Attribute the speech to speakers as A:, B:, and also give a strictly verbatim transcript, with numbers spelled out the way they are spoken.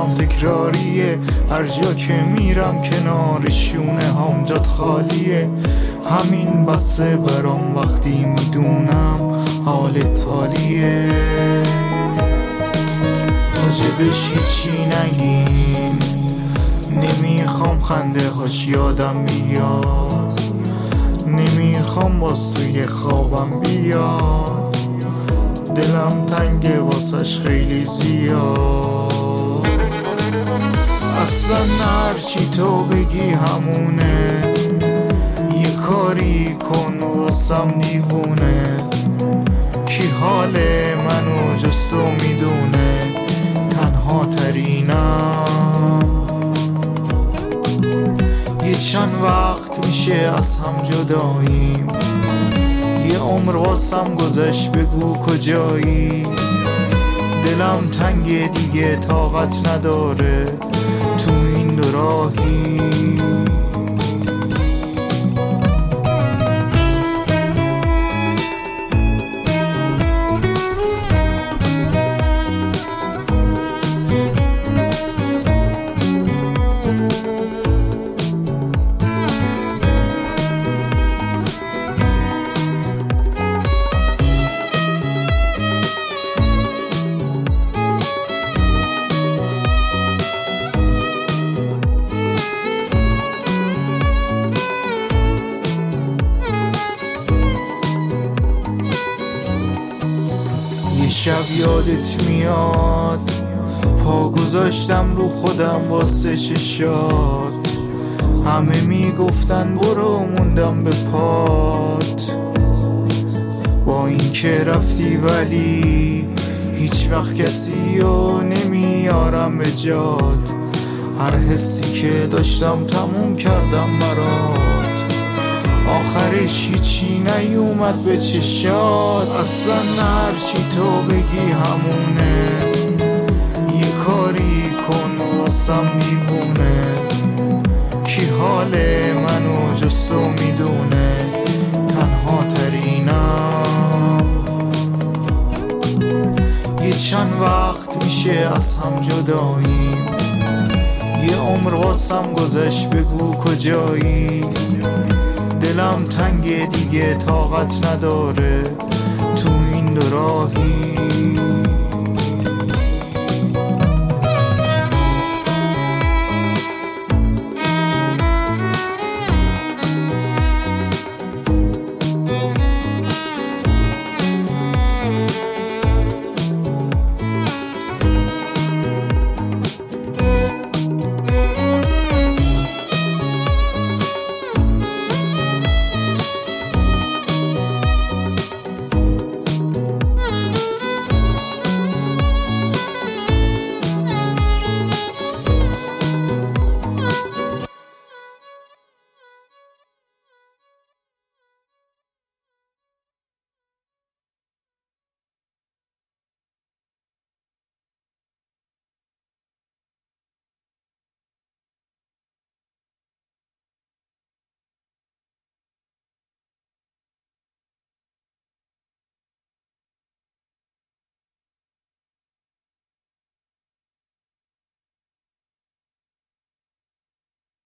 A: برام تکراریه، هر جا که میرم کنار شونه هم جات خالیه. همین بسه برام وقتی میدونم حالت عالیه. راجبش هیچی نگین، نمیخوام خنده هاش یادم بیاد، نمیخوام باز توی خوابم بیاد. دلم تنگه واسش خیلی زیاد. اصلا هرچی تو بگی همونه، یه کاری کن واسم دیوونه. کی حال منو جز تو میدونه، تنها ترینم. یه چند وقت میشه از هم جداییم، یه عمر واسم گذشت بگو کجایی. دلم تنگ دیگه طاقت نداره تو این دو راهی. شب یادت میاد، پا گذاشتم رو خودم واسه چشات. همه میگفتن برو، موندم به پات. با این که رفتی ولی هیچ وقت کسی رو نمیارم به جات. هر حسی که داشتم تموم کردم برات، آخرش هیچی نیومد به چشات. اصلا هرچی تو بگی همونه، یه کاری کن واسم دیوونه. کی حال منو جز تو میدونه، تنها ترینم. یه چند وقت میشه از هم جداییم، یه عمر واسم گذشت بگو کجایی. دلم تنگ دیگه طاقت نداره تو این دو راهی.